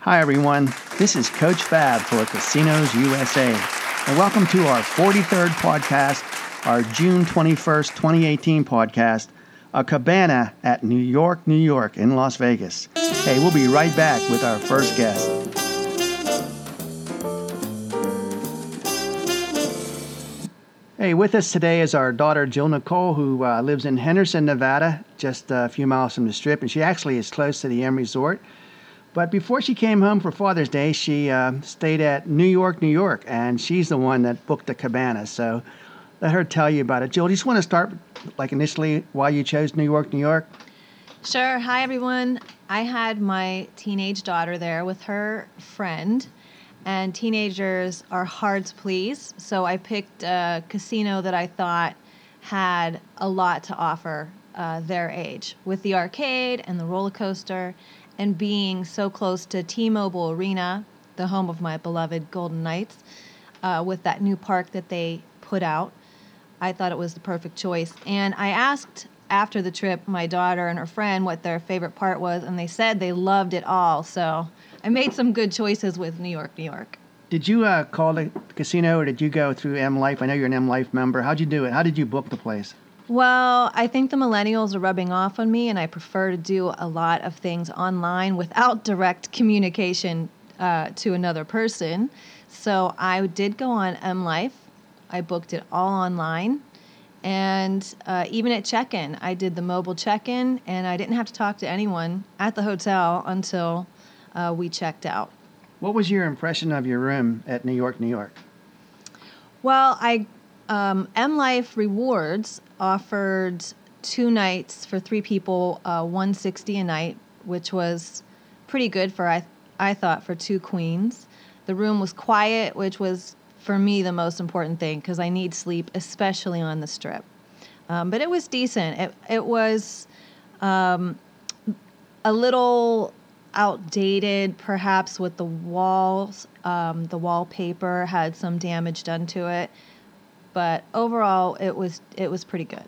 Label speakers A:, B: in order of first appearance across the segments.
A: Hi everyone, this is Coach Fab for Casinos USA, and welcome to our 43rd podcast, our June 21st, 2018 podcast, A Cabana at New York, New York in Las Vegas. Hey, we'll be right back with our first guest. Hey, with us today is our daughter Jill Nicole, who lives in Henderson, Nevada, just a few miles from the Strip, and she actually is close to the M Resort. But before she came home for Father's Day, she stayed at New York, New York, and she's the one that booked the cabana. So let her tell you about it. Jill, do you just want to start, initially, why you chose New York, New York?
B: Sure. Hi, everyone. I had my teenage daughter there with her friend, and teenagers are hard to please. So I picked a casino that I thought had a lot to offer their age, with the arcade and the roller coaster, and being so close to T-Mobile Arena, the home of my beloved Golden Knights, with that new park that they put out. I thought it was the perfect choice. And I asked after the trip my daughter and her friend what their favorite part was, and they said they loved it all. So I made some good choices with New York, New York.
A: Did you call the casino, or did you go through M Life? I know you're an M Life member. How'd you do it? How did you book the place?
B: Well, I think the millennials are rubbing off on me, and I prefer to do a lot of things online without direct communication to another person. So I did go on M Life. I booked it all online. And even at check-in, I did the mobile check-in, and I didn't have to talk to anyone at the hotel until we checked out.
A: What was your impression of your room at New York, New York?
B: Well, M Life Rewards offered 2 nights for 3 people, $160 a night, which was pretty good for I thought for 2 queens. The room was quiet, which was for me the most important thing because I need sleep, especially on the Strip. But it was decent. It was a little outdated, perhaps, with the walls. The wallpaper had some damage done to it. But overall, it was pretty good.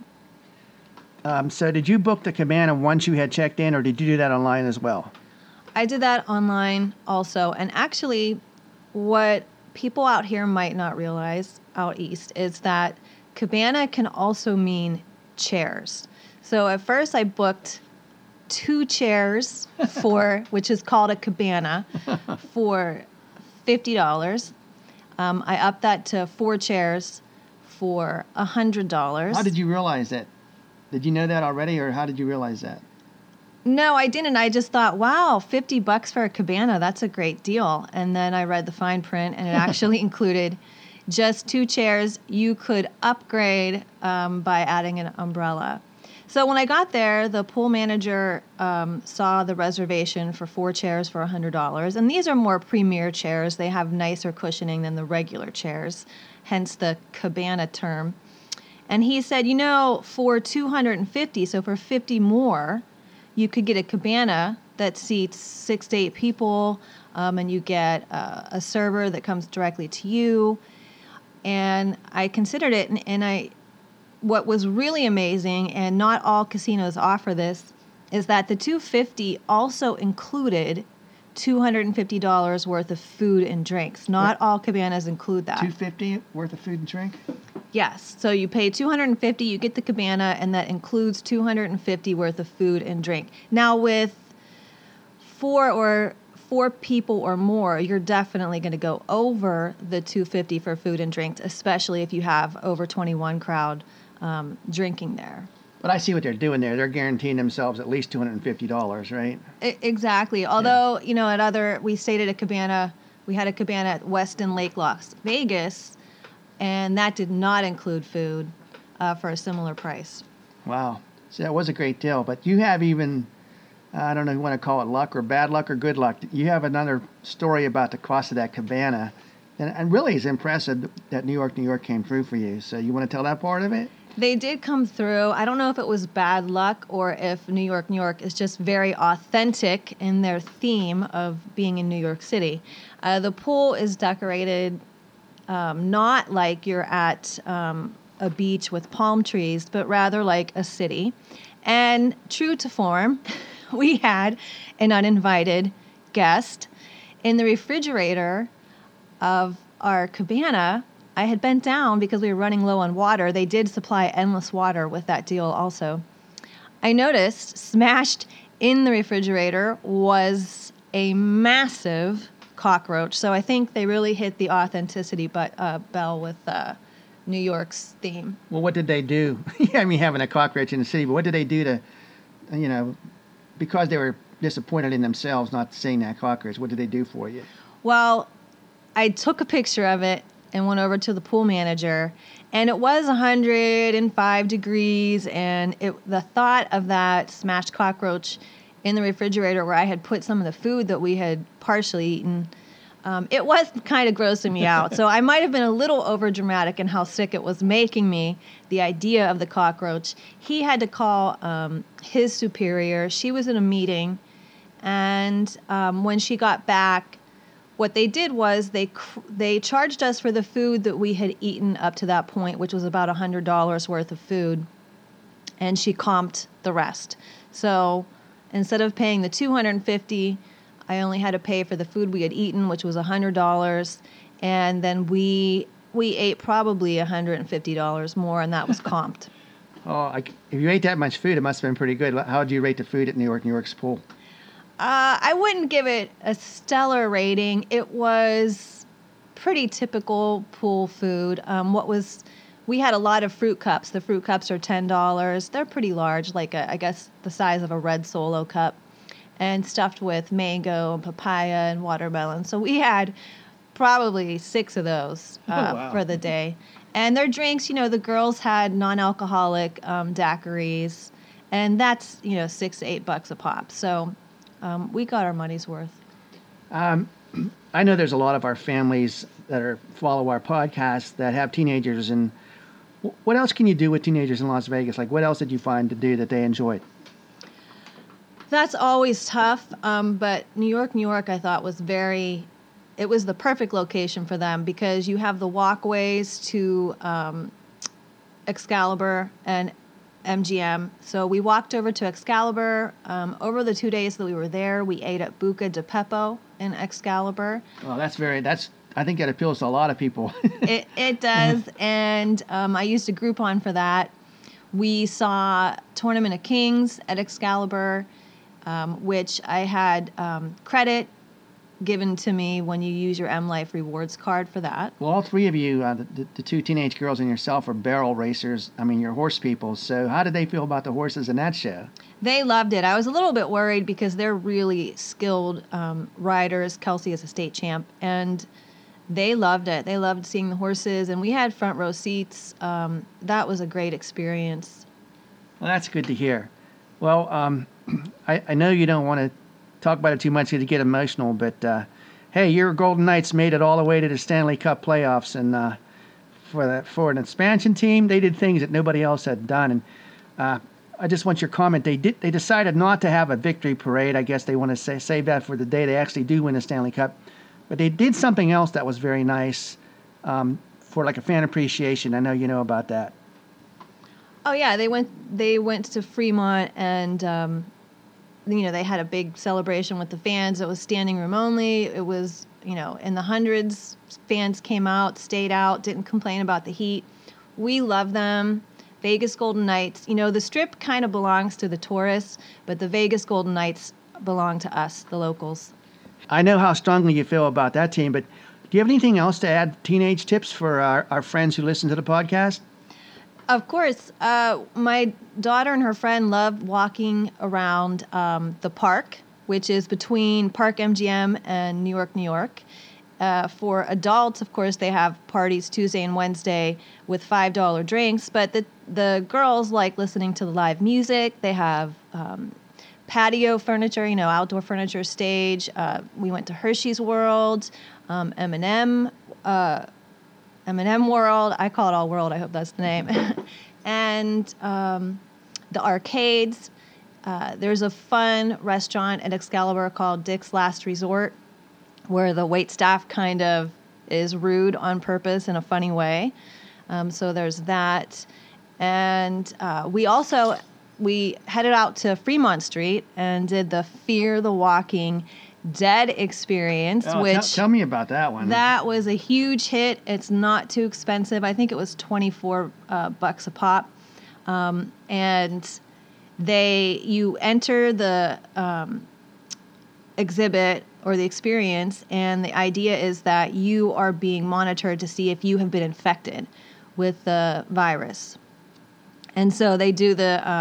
A: So did you book the cabana once you had checked in, or did you do that online as well?
B: I did that online also. And actually, what people out here might not realize out east is that cabana can also mean chairs. So at first I booked 2 chairs which is called a cabana, for $50. I upped that to 4 chairs for $100.
A: How did you realize that? Did you know that already, or how did you realize that?
B: No, I didn't. I just thought, wow, $50 for a cabana, that's a great deal. And then I read the fine print, and it actually included just 2 chairs. You could upgrade by adding an umbrella. So when I got there, the pool manager saw the reservation for 4 chairs for $100. And these are more premier chairs. They have nicer cushioning than the regular chairs, hence the cabana term. And he said, for $250, so for $50 more, you could get a cabana that seats 6 to 8 people, and you get a server that comes directly to you. And I considered it, and what was really amazing, and not all casinos offer this, is that the $250 also included $250 worth of food and drinks. Not all cabanas include that.
A: $250 worth of food and drink?
B: Yes. So you pay $250, you get the cabana, and that includes $250 worth of food and drink. Now with 4 people or more, you're definitely going to go over the $250 for food and drinks, especially if you have over 21 crowd drinking there.
A: But I see what they're doing there. They're guaranteeing themselves at least $250, right?
B: Exactly. Although, we stayed at a cabana, we had a cabana at Westin Lake Las Vegas, and that did not include food for a similar price.
A: Wow. So that was a great deal. But you have even, I don't know if you want to call it luck or bad luck or good luck. You have another story about the cost of that cabana. And really it's impressive that New York, New York came through for you. So you want to tell that part of it?
B: They did come through. I don't know if it was bad luck or if New York, New York is just very authentic in their theme of being in New York City. The pool is decorated not like you're at a beach with palm trees, but rather like a city. And true to form, we had an uninvited guest. in the refrigerator of our cabana, I had bent down because we were running low on water. They did supply endless water with that deal also. I noticed smashed in the refrigerator was a massive cockroach. So I think they really hit the authenticity bell with New York's theme.
A: Well, what did they do? I mean, having a cockroach in the city, but what did they do to, because they were disappointed in themselves not seeing that cockroach, what did they do for you?
B: Well, I took a picture of it and went over to the pool manager, and it was 105 degrees, and the thought of that smashed cockroach in the refrigerator where I had put some of the food that we had partially eaten, it was kind of grossing me out. So I might have been a little overdramatic in how sick it was making me, the idea of the cockroach. He had to call his superior. She was in a meeting, and when she got back, what they did was they charged us for the food that we had eaten up to that point, which was about $100 worth of food, and she comped the rest. So instead of paying the $250, I only had to pay for the food we had eaten, which was $100, and then we ate probably $150 more, and that was comped.
A: If you ate that much food, it must have been pretty good. How did you rate the food at New York's pool?
B: I wouldn't give it a stellar rating. It was pretty typical pool food. We had a lot of fruit cups. The fruit cups are $10. They're pretty large, like I guess the size of a red Solo cup, and stuffed with mango and papaya and watermelon. So we had probably 6 of those for the day. And their drinks, the girls had non-alcoholic daiquiris, and that's $6 to $8 a pop. So we got our money's worth.
A: I know there's a lot of our families that follow our podcast that have teenagers, and what else can you do with teenagers in Las Vegas? Like, what else did you find to do that they enjoyed?
B: That's always tough, but New York, I thought it was the perfect location for them because you have the walkways to Excalibur and MGM. So we walked over to Excalibur. Over the 2 days that we were there, we ate at Buca di Beppo in Excalibur.
A: Oh, I think that appeals to a lot of people.
B: It does, and I used a Groupon for that. We saw Tournament of Kings at Excalibur, which I had credit given to me when you use your M Life rewards card for that.
A: Well, all 3 of you, the 2 teenage girls and yourself, are barrel racers. I mean, you're horse people. So how did they feel about the horses in that show?
B: They loved it. I was a little bit worried because they're really skilled riders. Kelsey is a state champ, and they loved it. They loved seeing the horses, and we had front row seats. That was a great experience.
A: Well, that's good to hear. Well, I know you don't want to talk about it too much to get emotional, but hey, your Golden Knights made it all the way to the Stanley Cup playoffs, and for an expansion team, they did things that nobody else had done. And I just want your comment. They decided not to have a victory parade. I guess they want to save that for the day they actually do win the Stanley Cup. But they did something else that was very nice for like a fan appreciation. I know you know about that.
B: Oh yeah, they went to Fremont, and they had a big celebration with the fans. It was standing room only. It was in the hundreds. Fans came out, stayed out, didn't complain about the heat. We love them. Vegas Golden Knights. The Strip kind of belongs to the tourists, but the Vegas Golden Knights belong to us, the locals.
A: I know how strongly you feel about that team, but do you have anything else to add, teenage tips for our friends who listen to the podcast?
B: Of course. My daughter and her friend loved walking around the park, which is between Park MGM and New York. For adults, of course, they have parties Tuesday and Wednesday with $5 drinks, but the girls like listening to the live music. They have patio furniture, outdoor furniture stage. We went to Hershey's World, M&M World. I call it All World. I hope that's the name. And the arcades. There's a fun restaurant at Excalibur called Dick's Last Resort, where the waitstaff kind of is rude on purpose in a funny way. So there's that. And we headed out to Fremont Street and did the Fear the Walking Dead experience,
A: Oh,
B: which
A: tell me about that one.
B: that was a huge hit. It's not too expensive. I think it was 24 bucks a pop. And you enter the exhibit or the experience, and the idea is that you are being monitored to see if you have been infected with the virus. And so they do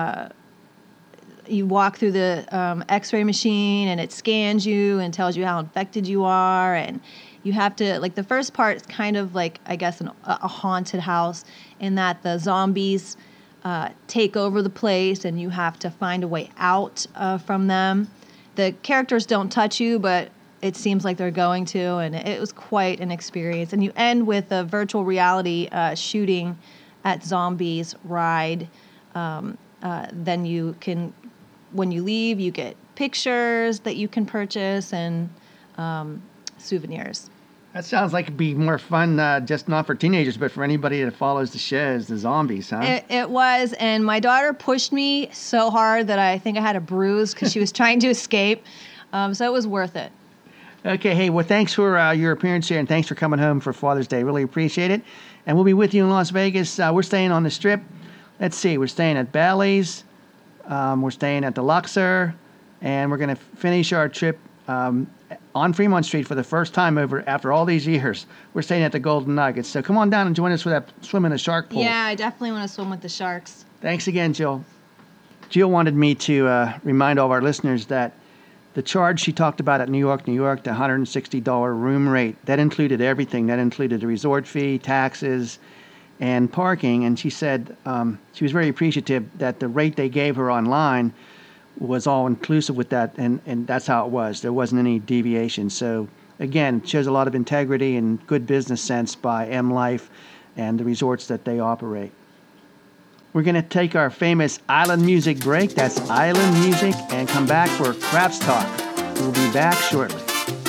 B: you walk through the x-ray machine, and it scans you and tells you how infected you are. And you have to, like, the first part is kind of like, I guess, a haunted house, in that the zombies take over the place, and you have to find a way out from them. The characters don't touch you, but it seems like they're going to, and it was quite an experience. And you end with a virtual reality shooting at zombies ride. Then you can, when you leave, you get pictures that you can purchase and souvenirs.
A: That sounds like it'd be more fun, just not for teenagers, but for anybody that follows the shows, the zombies, huh?
B: It was, and my daughter pushed me so hard that I think I had a bruise because she was trying to escape. So it was worth it.
A: Okay, hey, well, thanks for your appearance here, and thanks for coming home for Father's Day. Really appreciate it. And we'll be with you in Las Vegas. We're staying on the Strip. Let's see, we're staying at Bally's. We're staying at the Luxor, and we're going to finish our trip on Fremont Street for the first time after all these years. We're staying at the Golden Nuggets. So come on down and join us for that swim in the shark pool.
B: Yeah, I definitely want to swim with the sharks.
A: Thanks again, Jill. Jill wanted me to remind all of our listeners that the charge she talked about at New York, the $160 room rate, that included everything. That included the resort fee, taxes, and parking. And she said she was very appreciative that the rate they gave her online was all inclusive with that, and that's how it was. There wasn't any deviation. So again, it shows a lot of integrity and good business sense by M Life and the resorts that they operate. We're going to take our famous island music break. That's island music, and come back for Craps Talk. We'll be back shortly.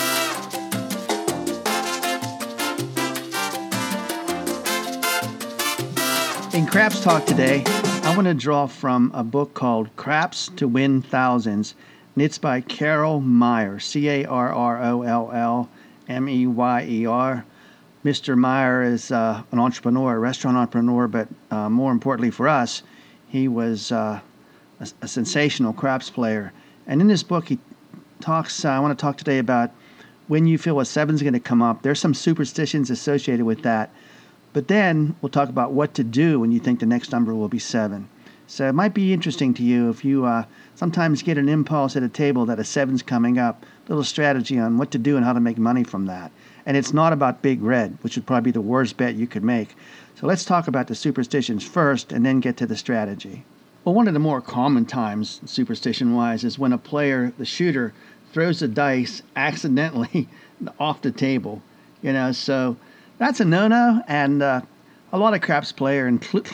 A: In Craps Talk today, I want to draw from a book called Craps to Win Thousands, and it's by Carol Meyer, Carrollmeyer. Mr. Meyer is an entrepreneur, a restaurant entrepreneur, but more importantly for us, he was a sensational craps player. And in this book, he talks, I want to talk today about when you feel a seven's going to come up. There's some superstitions associated with that. But then we'll talk about what to do when you think the next number will be 7. So it might be interesting to you if you sometimes get an impulse at a table that a 7's coming up, a little strategy on what to do and how to make money from that. And it's not about Big Red, which would probably be the worst bet you could make. So let's talk about the superstitions first and then get to the strategy. Well, one of the more common times, superstition-wise, is when a player, the shooter, throws the dice accidentally off the table. So that's a no-no, and a lot of craps players,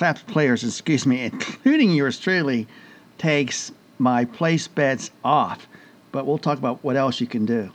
A: including yours truly, takes my place bets off. But we'll talk about what else you can do.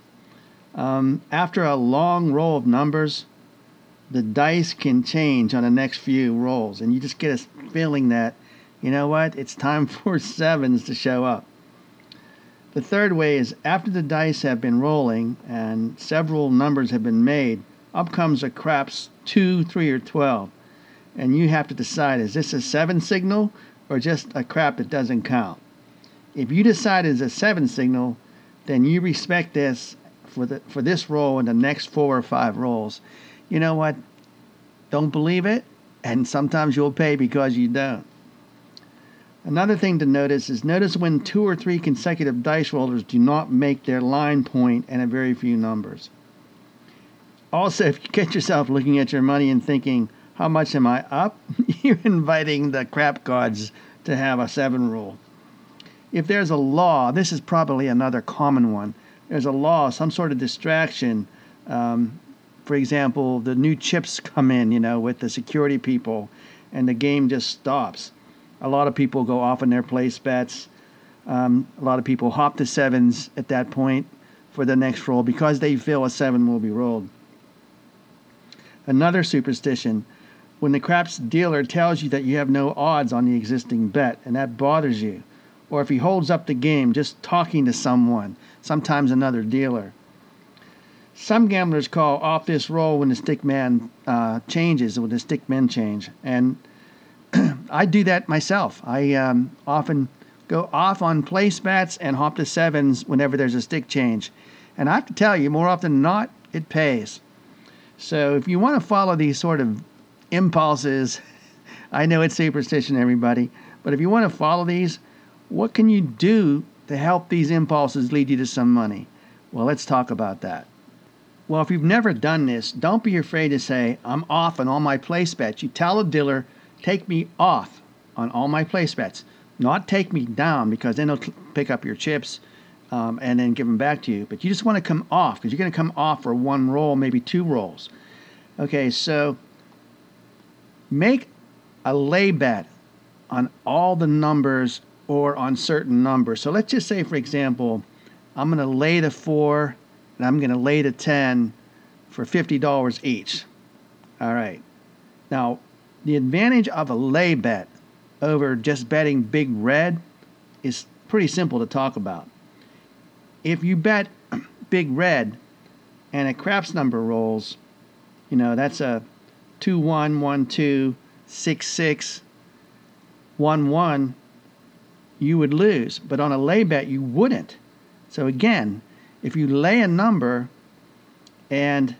A: After a long roll of numbers, the dice can change on the next few rolls, and you just get a feeling that, you know what, it's time for 7s to show up. The third way is after the dice have been rolling and several numbers have been made, up comes a craps 2, 3, or 12. And you have to decide, is this a 7 signal or just a crap that doesn't count? If you decide it's a 7 signal, then you respect this for this roll and the next 4 or 5 rolls. You know what? Don't believe it, and sometimes you'll pay because you don't. Another thing to notice is when 2 or 3 consecutive dice rollers do not make their line point and a very few numbers. Also, if you get yourself looking at your money and thinking, how much am I up? You're inviting the crap gods to have a 7 rule. If there's a law, this is probably another common one. There's a law, some sort of distraction. For example, the new chips come in, with the security people, and the game just stops. A lot of people go off on their place bets. A lot of people hop to 7s at that point for the next roll because they feel a 7 will be rolled. Another superstition, when the craps dealer tells you that you have no odds on the existing bet, and that bothers you. or if he holds up the game just talking to someone, sometimes another dealer. Some gamblers call off this roll when the stick man changes, when the stick men change. And I do that myself. I often go off on place bets and hop to sevens whenever there's a stick change. And I have to tell you, more often than not, it pays. So if you want to follow these sort of impulses, I know it's superstition, everybody, but if you want to follow these, what can you do to help these impulses lead you to some money? Well, let's talk about that. Well, if you've never done this, don't be afraid to say, I'm off on all my place bets. You tell a dealer, take me off on all my place bets, not take me down, because then they'll pick up your chips and then give them back to you. But you just want to come off, because you're going to come off for one roll, maybe two rolls. Okay, so make a lay bet on all the numbers or on certain numbers. So let's just say, for example, I'm going to lay the 4 and I'm going to lay the 10 for $50 each. All right. Now, the advantage of a lay bet over just betting big red is pretty simple to talk about. If you bet big red and a craps number rolls, that's a 2-1, 1-2, 6-6, 1-1, you would lose. But on a lay bet, you wouldn't. So again, if you lay a number and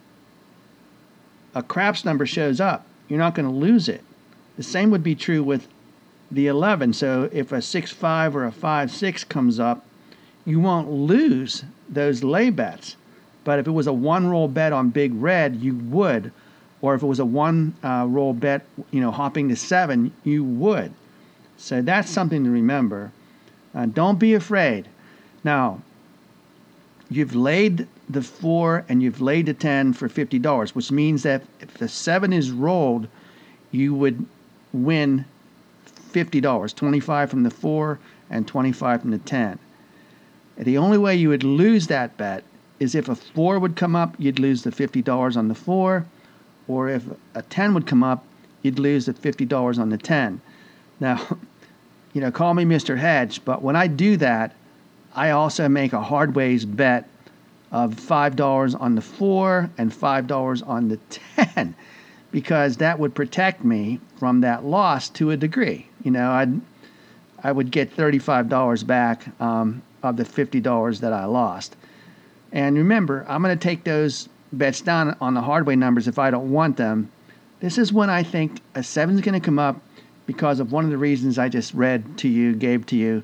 A: a craps number shows up, you're not going to lose it. The same would be true with the 11. So if a 6-5 or a 5-6 comes up, you won't lose those lay bets. But if it was a one-roll bet on big red, you would. Or if it was a one-roll bet, hopping to 7, you would. So that's something to remember. Don't be afraid. Now, you've laid the 4 and you've laid the 10 for $50, which means that if the 7 is rolled, you would win $50, 25 from the 4 and 25 from the 10. The only way you would lose that bet is if a 4 would come up, you'd lose the $50 on the 4, or if a 10 would come up, you'd lose the $50 on the 10. Now, call me Mr. Hedge, but when I do that, I also make a hardways bet of $5 on the 4 and $5 on the 10, because that would protect me from that loss to a degree. I would get $35 back of the $50 that I lost. And remember, I'm going to take those bets down on the hardway numbers if I don't want them. This is when I think a 7 is going to come up because of one of the reasons I just gave to you.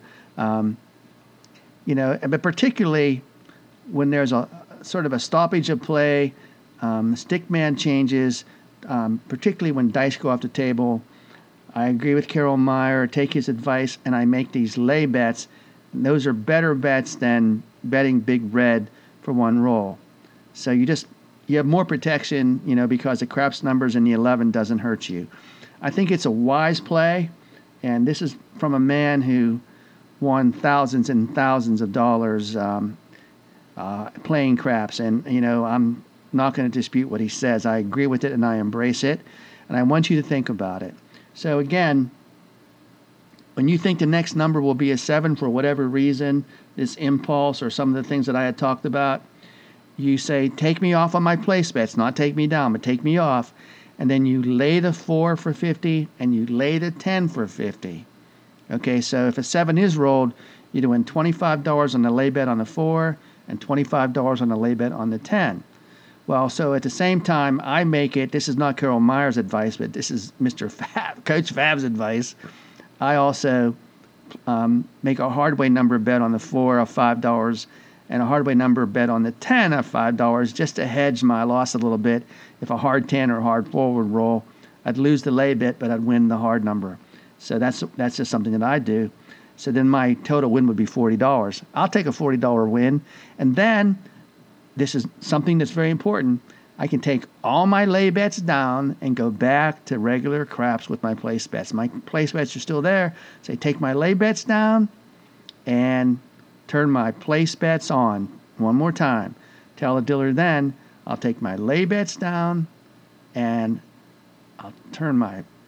A: But particularly when there's a sort of a stoppage of play, stick man changes, particularly when dice go off the table. I agree with Carol Meyer, take his advice, and I make these lay bets. And those are better bets than betting big red for one roll. So you have more protection, because the craps numbers in the 11 doesn't hurt you. I think it's a wise play, and this is from a man who won thousands and thousands of dollars playing craps. And, I'm not going to dispute what he says. I agree with it and I embrace it. And I want you to think about it. So again, when you think the next number will be a 7 for whatever reason, this impulse or some of the things that I had talked about, you say, take me off on my place bets, not take me down, but take me off. And then you lay the 4 for 50 and you lay the 10 for 50. Okay, so if a 7 is rolled, you'd win $25 on the lay bet on the 4 and $25 on the lay bet on the 10. Well, so at the same time, I make it, this is not Carol Meyer's advice, but this is Coach Fav's advice. I also make a hardway number bet on the 4 of $5 and a hardway number bet on the 10 of $5 just to hedge my loss a little bit. If a hard 10 or hard 4 would roll, I'd lose the lay bet, but I'd win the hard number. So that's just something that I do. So then my total win would be $40. I'll take a $40 win. And then, this is something that's very important, I can take all my lay bets down and go back to regular craps with my place bets. My place bets are still there. So I take my lay bets down and turn my place bets on one more time. Tell the dealer then, I'll take my lay bets down and I'll turn my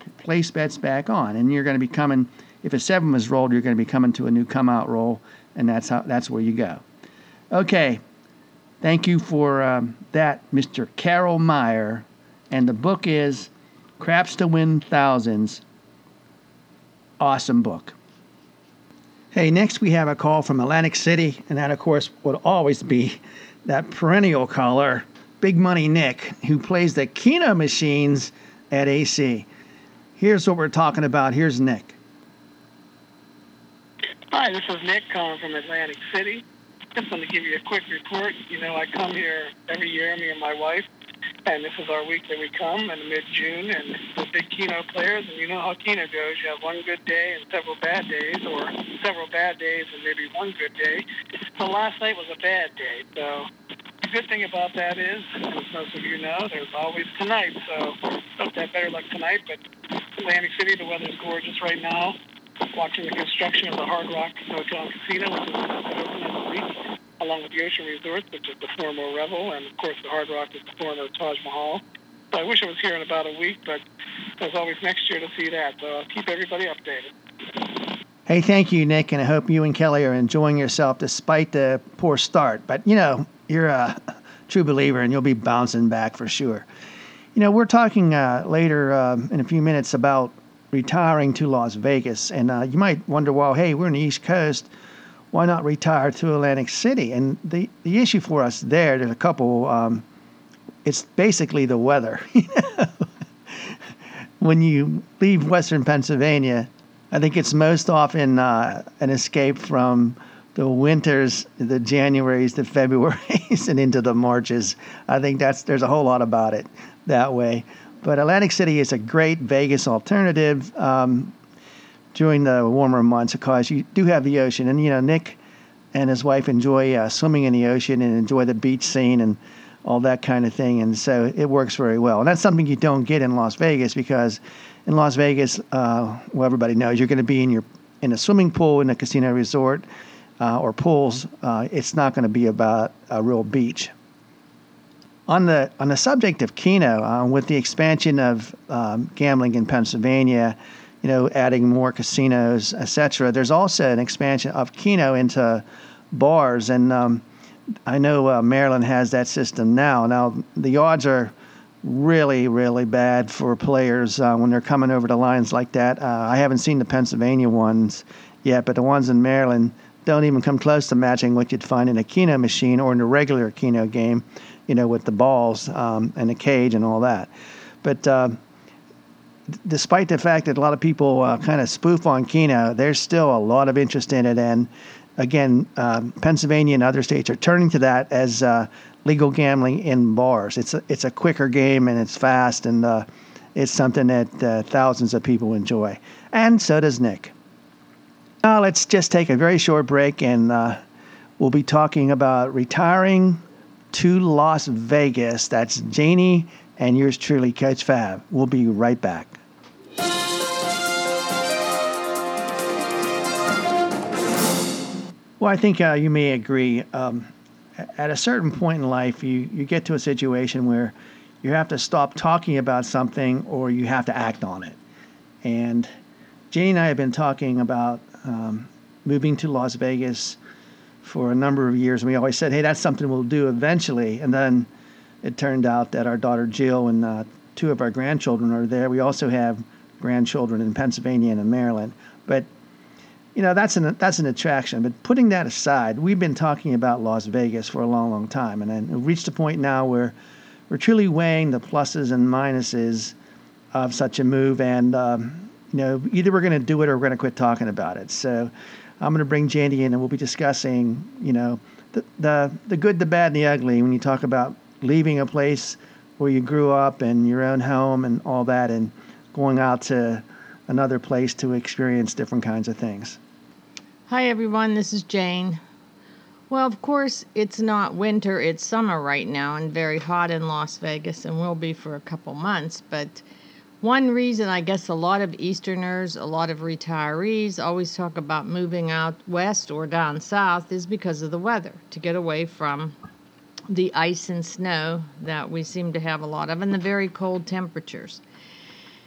A: place bets back on, and you're going to be coming. If a 7 was rolled, you're going to be coming to a new come out roll, and that's where you go. Okay, thank you for that, Mr. Carol Meyer, and the book is Craps to Win Thousands. Awesome book. Hey, next we have a call from Atlantic City, and that, of course, would always be that perennial caller, Big Money Nick, who plays the Keno machines at AC. Here's what we're talking about. Here's Nick.
C: Hi, this is Nick calling from Atlantic City. Just want to give you a quick report. You know, I come here every year, me and my wife, and this is our week that we come in mid-June, and we're big Keno players, and you know how Keno goes. You have one good day and several bad days, or several bad days and maybe one good day. So last night was a bad day. So the good thing about that is, as most of you know, there's always tonight. So hope to have better luck tonight. But Atlantic City, the weather's gorgeous right now. Watching the construction of the Hard Rock Hotel and Casino, which is about to open in a week, along with the Ocean Resorts, which is the former Revel, and of course the Hard Rock is the former Taj Mahal. So I wish I was here in about a week, but there's always next year to see that. So I'll keep everybody updated.
A: Hey, thank you, Nick, and I hope you and Kelly are enjoying yourself despite the poor start. But, you know, you're a true believer, and you'll be bouncing back for sure. You know, we're talking later in a few minutes about retiring to Las Vegas. And you might wonder, well, hey, we're in the East Coast. Why not retire to Atlantic City? And the issue for us there's a couple. It's basically the weather. When you leave Western Pennsylvania, I think it's most often an escape from the winters, the Januaries, the Februarys, and into the Marches. I think there's a whole lot about it that way. But Atlantic City is a great Vegas alternative during the warmer months because you do have the ocean. And, you know, Nick and his wife enjoy swimming in the ocean and enjoy the beach scene and all that kind of thing. And so it works very well. And that's something you don't get in Las Vegas because in Las Vegas, well, everybody knows you're going to be in a swimming pool in a casino resort or pools. It's not going to be about a real beach. On the subject of Keno, with the expansion of gambling in Pennsylvania, you know, adding more casinos, etc., there's also an expansion of Keno into bars, and I know Maryland has that system now. Now the odds are really, really bad for players when they're coming over to lines like that. I haven't seen the Pennsylvania ones yet, but the ones in Maryland don't even come close to matching what you'd find in a Keno machine or in a regular Keno game, you know, with the balls and the cage and all that. But despite the fact that a lot of people kind of spoof on Keno, there's still a lot of interest in it. And again, Pennsylvania and other states are turning to that as legal gambling in bars. It's a quicker game and it's fast, and it's something that thousands of people enjoy. And so does Nick. Now let's just take a very short break, and we'll be talking about retiring to Las Vegas. That's Janie and yours truly, Coach Fab. We'll be right back. Well, I think you may agree. At a certain point in life, you get to a situation where you have to stop talking about something or you have to act on it. And Janie and I have been talking about moving to Las Vegas for a number of years. And we always said, hey, that's something we'll do eventually. And then it turned out that our daughter Jill and two of our grandchildren are there. We also have grandchildren in Pennsylvania and in Maryland. But, you know, that's an attraction. But putting that aside, we've been talking about Las Vegas for a long, long time. And then we've reached a point now where we're truly weighing the pluses and minuses of such a move. And, you know, either we're going to do it or we're going to quit talking about it. So I'm going to bring Janie in, and we'll be discussing, you know, the good, the bad, and the ugly when you talk about leaving a place where you grew up and your own home and all that, and going out to another place to experience different kinds of things.
D: Hi, everyone. This is Jane. Well, of course, it's not winter. It's summer right now and very hot in Las Vegas, and will be for a couple months, but one reason I guess a lot of Easterners, a lot of retirees always talk about moving out west or down south is because of the weather, to get away from the ice and snow that we seem to have a lot of and the very cold temperatures.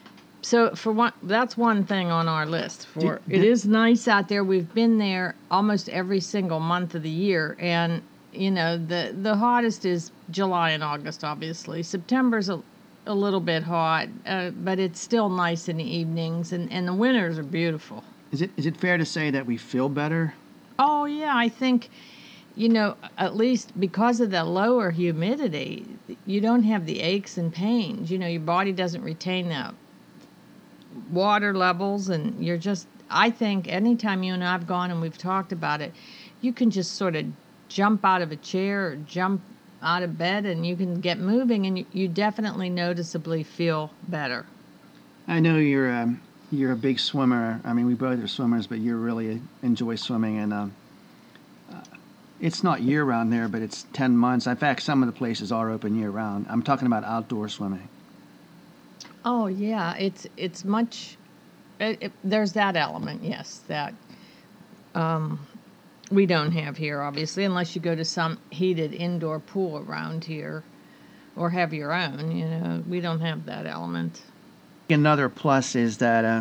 D: So for one, that's one thing on our list.
A: Do-
D: It is nice out there. We've been there almost every single month of the year, and the hottest is July and August. Obviously, September's a little bit hot, but it's still nice in the evenings, and the winters are beautiful.
A: Is it fair to say that we feel better?
D: Oh yeah, I think at least because of the lower humidity, you don't have the aches and pains. Your body doesn't retain that water levels, and I think anytime you and I have gone and we've talked about it, you can just sort of jump out of a chair or jump out of bed and you can get moving, and you definitely noticeably feel better.
A: I know you're a big swimmer. I mean, we both are swimmers, but you really enjoy swimming, and it's not year-round there, but it's 10 months. In fact, some of the places are open year-round. I'm talking about outdoor swimming.
D: Oh yeah, it's much. There's that element, yes, that we don't have here, obviously, unless you go to some heated indoor pool around here, or have your own. We don't have that element.
A: Another plus is that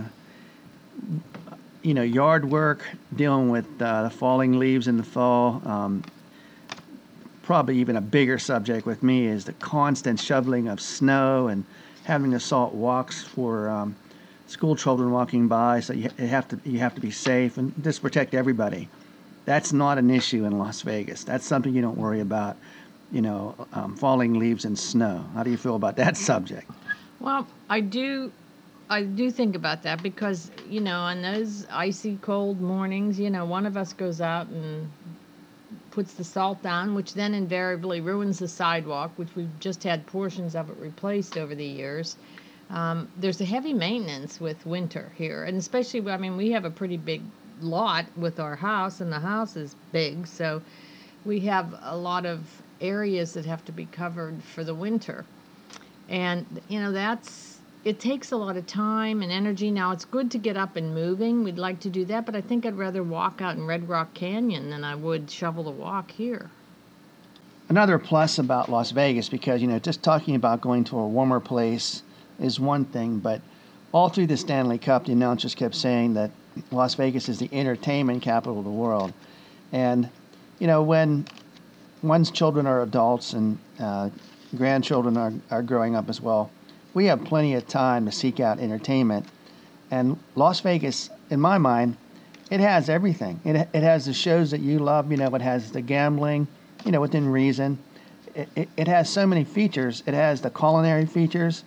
A: yard work, dealing with the falling leaves in the fall. Probably even a bigger subject with me is the constant shoveling of snow and having to salt walks for school children walking by. So you have to be safe and just protect everybody. That's not an issue in Las Vegas. That's something you don't worry about. Falling leaves and snow. How do you feel about that subject?
D: Well, I do think about that because, on those icy cold mornings, one of us goes out and puts the salt down, which then invariably ruins the sidewalk, which we've just had portions of it replaced over the years. There's a heavy maintenance with winter here, and especially, we have a pretty big lot with our house, and the house is big, so we have a lot of areas that have to be covered for the winter. And, it takes a lot of time and energy. Now, it's good to get up and moving. We'd like to do that, but I think I'd rather walk out in Red Rock Canyon than I would shovel the walk here.
A: Another plus about Las Vegas, because, just talking about going to a warmer place is one thing, but all through the Stanley Cup, the announcers kept saying that Las Vegas is the entertainment capital of the world. And, when one's children are adults and grandchildren are growing up as well, we have plenty of time to seek out entertainment. And Las Vegas, in my mind, it has everything. It has the shows that you love. It has the gambling, within reason. It has so many features. It has the culinary features.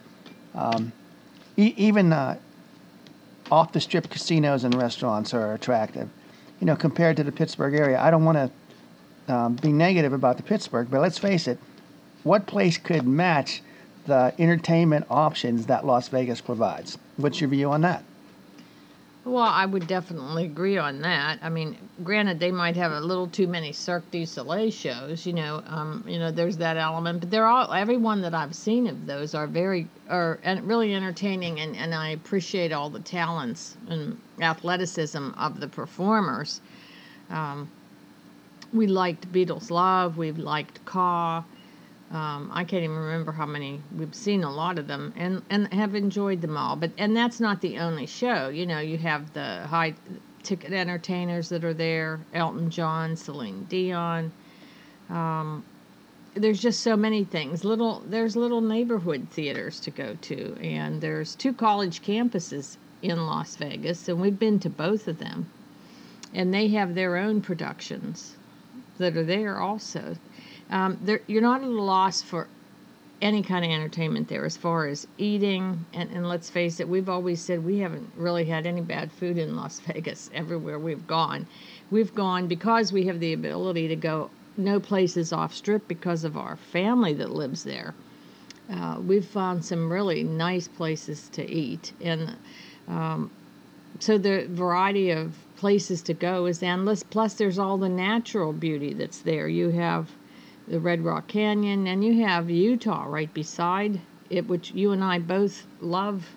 A: Even off-the-strip casinos and restaurants are attractive. Compared to the Pittsburgh area. I don't want to be negative about the Pittsburgh, but let's face it, what place could match the entertainment options that Las Vegas provides? What's your view on that?
D: Well, I would definitely agree on that. Granted, they might have a little too many Cirque du Soleil shows. There's that element, but every one that I've seen of those are really entertaining, and I appreciate all the talents and athleticism of the performers. We liked Beatles Love. We've liked Caw. I can't even remember how many. We've seen a lot of them and have enjoyed them all. And that's not the only show. You have the high ticket entertainers that are there, Elton John, Celine Dion. There's just so many things. There's little neighborhood theaters to go to, and there's 2 college campuses in Las Vegas, and we've been to both of them. And they have their own productions that are there also. You're not at a loss for any kind of entertainment there as far as eating. And let's face it, we've always said we haven't really had any bad food in Las Vegas everywhere we've gone. We've gone because we have the ability to go no places off strip because of our family that lives there. We've found some really nice places to eat. And so the variety of places to go is endless. Plus, there's all the natural beauty that's there. You have the Red Rock Canyon, and you have Utah right beside it, which you and I both love.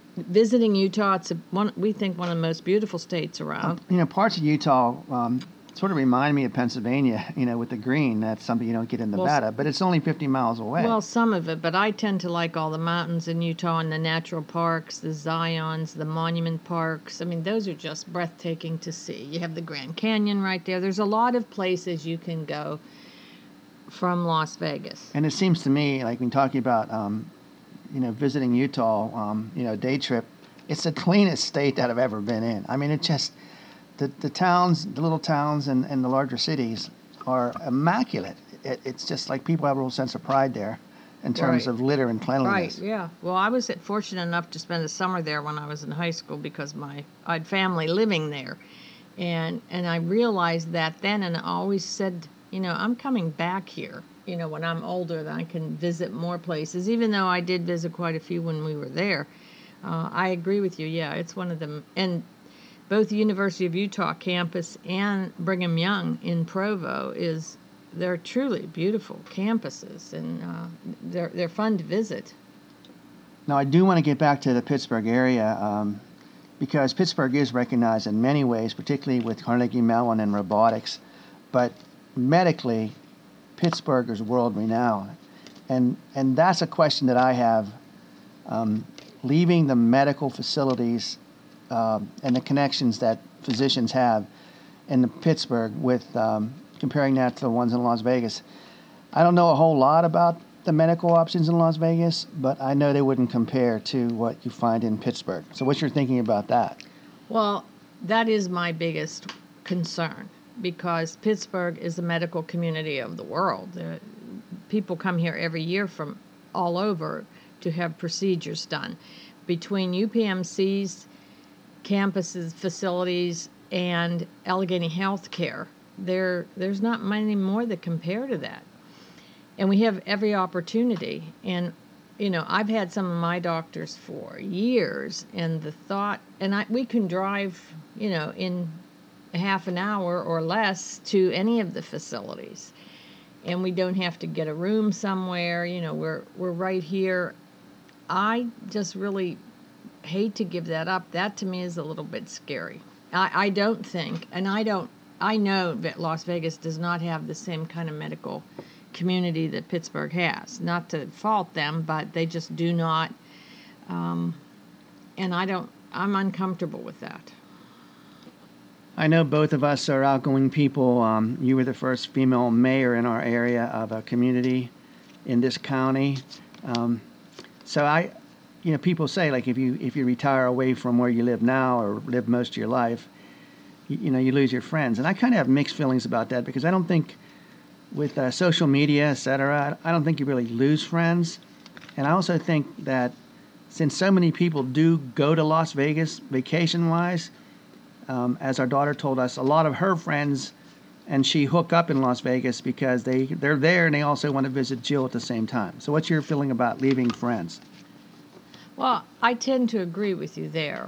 D: Visiting Utah, we think one of the most beautiful states around.
A: Parts of Utah Sort of remind me of Pennsylvania, with the green. That's something you don't get in Nevada, but it's only 50 miles away.
D: Well, some of it, but I tend to like all the mountains in Utah and the natural parks, the Zions, the monument parks. I mean, those are just breathtaking to see. You have the Grand Canyon right there. There's a lot of places you can go from Las Vegas.
A: And it seems to me, like when talking about, visiting Utah, day trip, it's the cleanest state that I've ever been in. I mean, it just... The towns, the little towns and the larger cities are immaculate. It's just like people have a real sense of pride there in terms of litter and cleanliness.
D: Right, yeah. Well, I was fortunate enough to spend a summer there when I was in high school because I had family living there. And I realized that then, and I always said, I'm coming back here, when I'm older, that I can visit more places, even though I did visit quite a few when we were there. I agree with you, yeah, it's one of them. And both the University of Utah campus and Brigham Young in Provo they're truly beautiful campuses, and they're fun to visit.
A: Now, I do want to get back to the Pittsburgh area because Pittsburgh is recognized in many ways, particularly with Carnegie Mellon and robotics, but medically, Pittsburgh is world renowned, and that's a question that I have. Leaving the medical facilities and the connections that physicians have in Pittsburgh with comparing that to the ones in Las Vegas. I don't know a whole lot about the medical options in Las Vegas, but I know they wouldn't compare to what you find in Pittsburgh. So what's your thinking about that?
D: Well, that is my biggest concern because Pittsburgh is the medical community of the world. People come here every year from all over to have procedures done. Between UPMC's campuses, facilities, and Allegheny Healthcare, there's not many more that compare to that. And we have every opportunity. And, I've had some of my doctors for years, and the thought, and we can drive, in half an hour or less to any of the facilities. And we don't have to get a room somewhere, we're right here. I just really hate to give that up. That to me is a little bit scary. I don't think, and I know that Las Vegas does not have the same kind of medical community that Pittsburgh has. Not to fault them, but they just do not. And I'm uncomfortable with that.
A: I know both of us are outgoing people. You were the first female mayor in our area of a community in this county. So people say, like, if you retire away from where you live now or live most of your life, you lose your friends. And I kind of have mixed feelings about that because I don't think with social media, et cetera, I don't think you really lose friends. And I also think that since so many people do go to Las Vegas vacation-wise, as our daughter told us, a lot of her friends and she hook up in Las Vegas because they're there and they also want to visit Jill at the same time. So what's your feeling about leaving friends?
D: Well, I tend to agree with you there.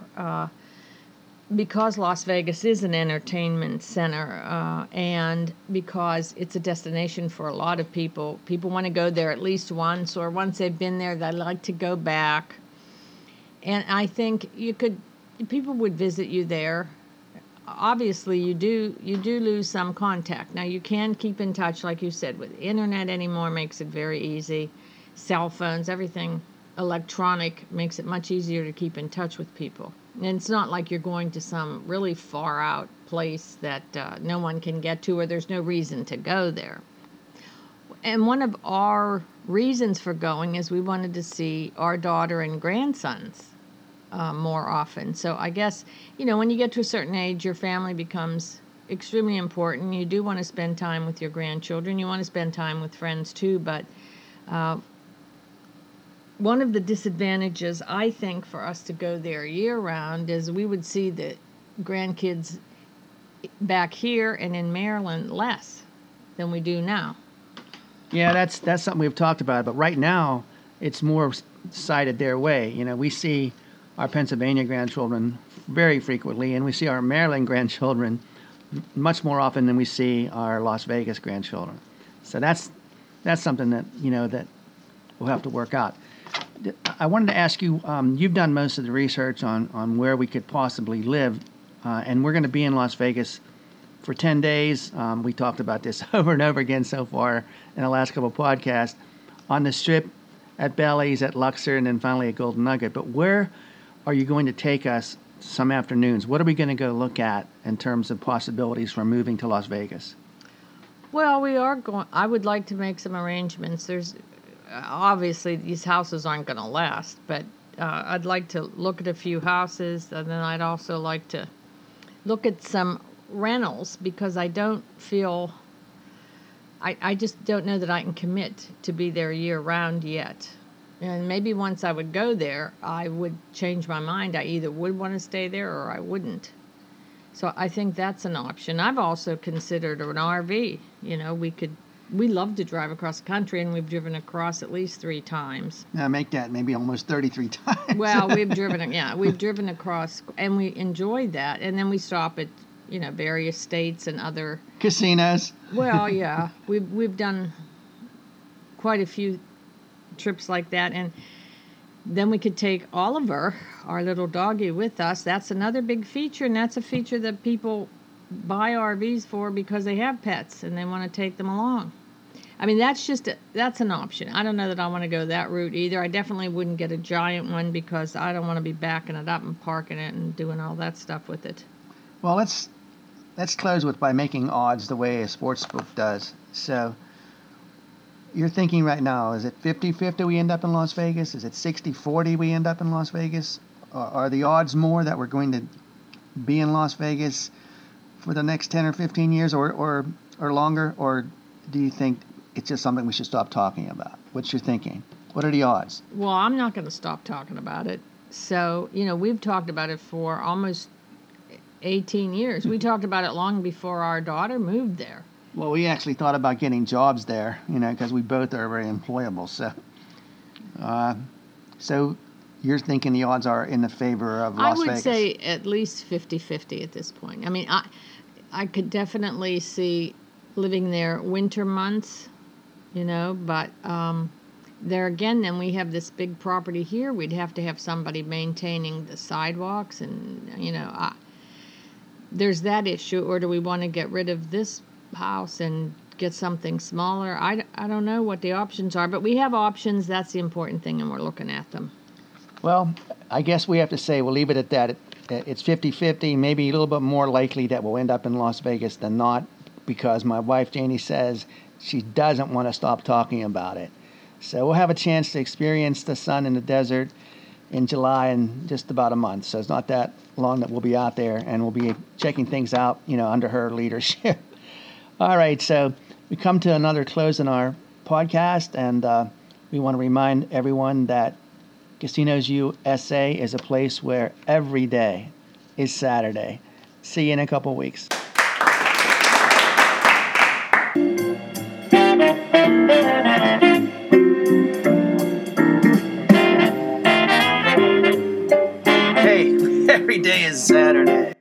D: Because Las Vegas is an entertainment center and because it's a destination for a lot of people want to go there at least once, or once they've been there, they'd like to go back. And I think people would visit you there. Obviously, you do lose some contact. Now, you can keep in touch, like you said, with the internet anymore makes it very easy. Cell phones, everything electronic makes it much easier to keep in touch with people. And it's not like you're going to some really far out place that no one can get to, or there's no reason to go there. And one of our reasons for going is we wanted to see our daughter and grandsons more often. So I guess, when you get to a certain age, your family becomes extremely important. You do want to spend time with your grandchildren. You want to spend time with friends too, but one of the disadvantages, I think, for us to go there year-round is we would see the grandkids back here and in Maryland less than we do now.
A: Yeah, that's something we've talked about. But right now, it's more sighted their way. We see our Pennsylvania grandchildren very frequently, and we see our Maryland grandchildren much more often than we see our Las Vegas grandchildren. So that's something that that we'll have to work out. I wanted to ask you, you've done most of the research on where we could possibly live, and we're going to be in Las Vegas for 10 days. We talked about this over and over again so far in the last couple of podcasts, on the Strip, at Bally's, at Luxor, and then finally at Golden Nugget. But where are you going to take us some afternoons? What are we going to go look at in terms of possibilities for moving to Las Vegas?
D: Well, we are going. I would like to make some arrangements. There's obviously these houses aren't going to last, but I'd like to look at a few houses, and then I'd also like to look at some rentals because I don't feel. I just don't know that I can commit to be there year round yet. And maybe once I would go there, I would change my mind. I either would want to stay there or I wouldn't. So I think that's an option. I've also considered an RV. You know, we love to drive across the country, and we've driven across at least 3 times.
A: Now make that maybe almost 33 times.
D: Well, we've driven across, and we enjoyed that. And then we stop at, you know, various states and other
A: casinos.
D: Well, yeah, we've done quite a few trips like that, and then we could take Oliver, our little doggy, with us. That's another big feature, and that's a feature that people buy RVs for because they have pets and they want to take them along. I mean, that's an option. I don't know that I want to go that route either. I definitely wouldn't get a giant one because I don't want to be backing it up and parking it and doing all that stuff with it.
A: Well, let's close by making odds the way a sports book does. So you're thinking right now, is it 50-50 we end up in Las Vegas? Is it 60-40 we end up in Las Vegas? Are the odds more that we're going to be in Las Vegas for the next 10 or 15 years or longer? Or do you think it's just something we should stop talking about? What's your thinking? What are the odds?
D: Well, I'm not going to stop talking about it. So, you know, we've talked about it for almost 18 years. We talked about it long before our daughter moved there.
A: Well, we actually thought about getting jobs there, you know, because we both are very employable. So you're thinking the odds are in the favor of Las Vegas?
D: I would say at least 50-50 at this point. I mean, I could definitely see living there winter months, you know, but there again, then we have this big property here. We'd have to have somebody maintaining the sidewalks and, you know, there's that issue. Or do we want to get rid of this house and get something smaller? I don't know what the options are, but we have options. That's the important thing, and we're looking at them.
A: Well, I guess we have to say we'll leave it at that. It's 50-50, maybe a little bit more likely that we'll end up in Las Vegas than not, because my wife Janie says she doesn't want to stop talking about it. So we'll have a chance to experience the sun in the desert in July in just about a month. So it's not that long that we'll be out there, and we'll be checking things out, you know, under her leadership. All right, so we come to another close in our podcast, and we want to remind everyone that Casinos USA is a place where every day is Saturday. See you in a couple weeks. Hey, every day is Saturday.